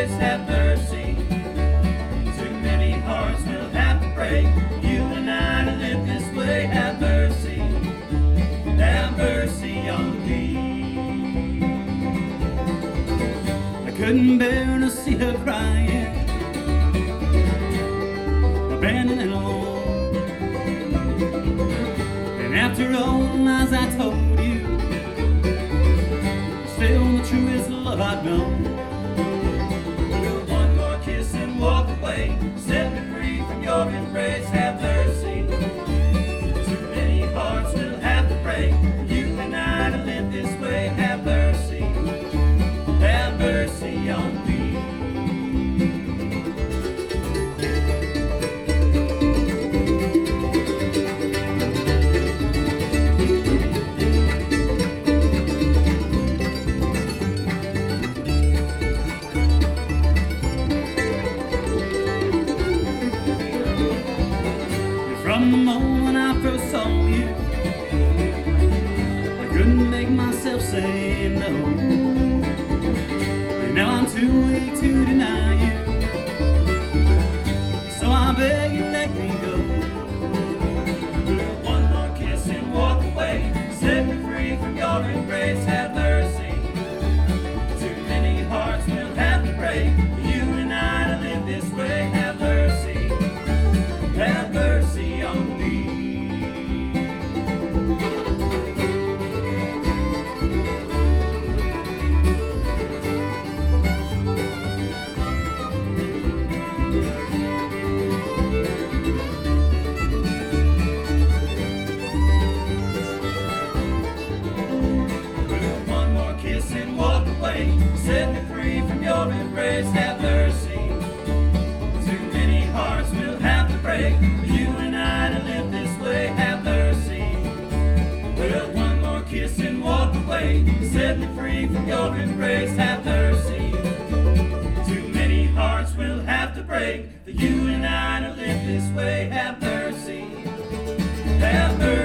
embrace, have mercy. Too many hearts will have to break. You and I to live this way, have mercy. Have mercy on me. I couldn't bear to see her crying, abandoned and alone. And after all the lies I told you, still the truest love I've known. One more kiss and walk away, set me free from your embrace, have mercy. Too many hearts will have to break. You and I to live this way, have mercy. Have mercy on me. From the moment I first saw you, I couldn't make myself say no. And now I'm too weak to deny you, so I beg you let me go. One more kiss and walk away, set me free from your embrace, have mercy. Too many hearts will have to break. You and I to live this way, have mercy. Have mercy on me. One more kiss and walk away, set me free from your embrace, have mercy. Too many hearts will have to break. You and I to live this way, have mercy. Well, one more kiss and walk away, set me free from your embrace, have mercy. Too many hearts will have to break for you and I to live this way, have mercy. Have mercy.